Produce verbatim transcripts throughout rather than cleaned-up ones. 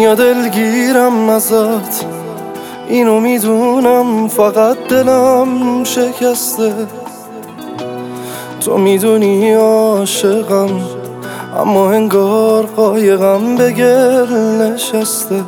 دنیا دلگیرم ازت، اینو میدونم، فقط دلم شکسته. تو میدونی عاشقم، اما انگار قایقم به گل نشسته.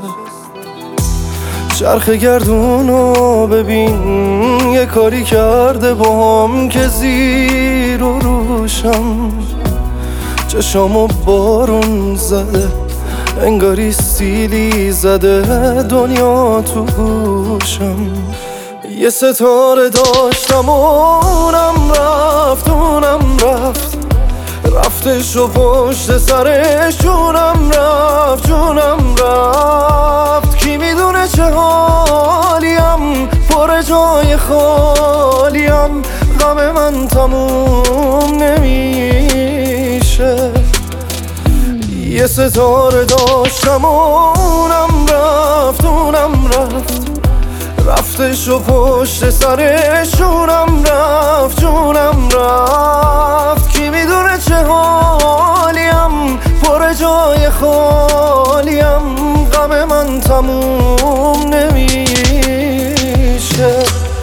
چرخ گردونو ببین، یه کاری کرده باهم که زیر و روشم. چشامو بارون زده، انگاری سیلی زده دنیا تو گوشم. یه ستاره داشتم و اونم رفت، اونم رفت رفتش و پشت سرش جونم رفت، جونم رفت. کی میدونه چه حالیم، پر جای خالیم، غم من تموم نمیشه. یه ستاره داشتم و اونم رفت، اونم رفت رفتش و پشت سرش جونم رفت، جونم رفت. کی میدونه چه حالیم، پر جای خالیم، غم من تموم نمیشه.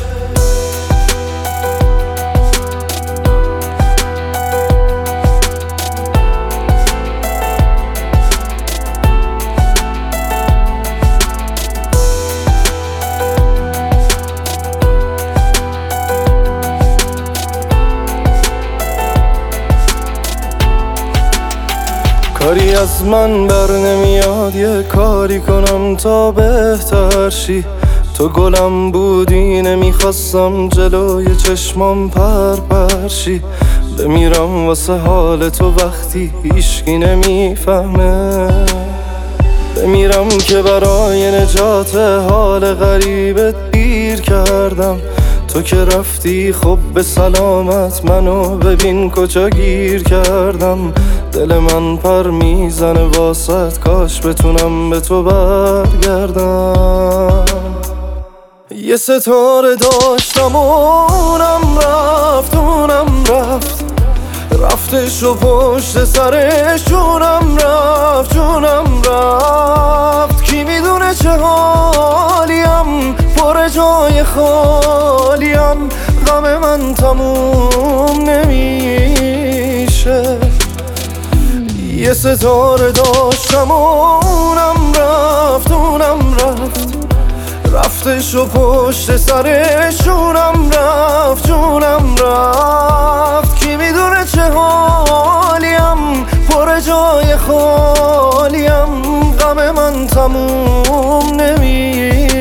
کاری از من بر نمیاد، یه کاری کنم تا بهتر شی. تو گلم بودی، نمیخواستم جلوی چشمام پر پرشی. بمیرم واسه حال تو وقتی هیشکی نمیفهمه. بمیرم که برای نجات حال غریبت دیر کردم. تو که رفتی خب به سلامت، منو ببین کجا گیر کردم. دل من پر میزنه واسط، کاش بتونم به تو برگردم. یه ستاره داشتم و اونم رفت، اونم رفت رفتش و پشت سرش جونم رفت، جونم رفت. کی میدونه چه حالیم، پر جای خالیم، غم من تموم نمیشه. یه ستاره داشتم و اونم رفت، اونم رفت رفتش و پشت سرش جونم رفت، جونم رفت. کی میدونه چه حالیم، پر جای خالیم، غم من تموم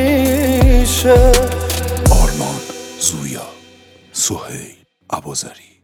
نمیشه. آرمان زویا، سهیل ابوذری.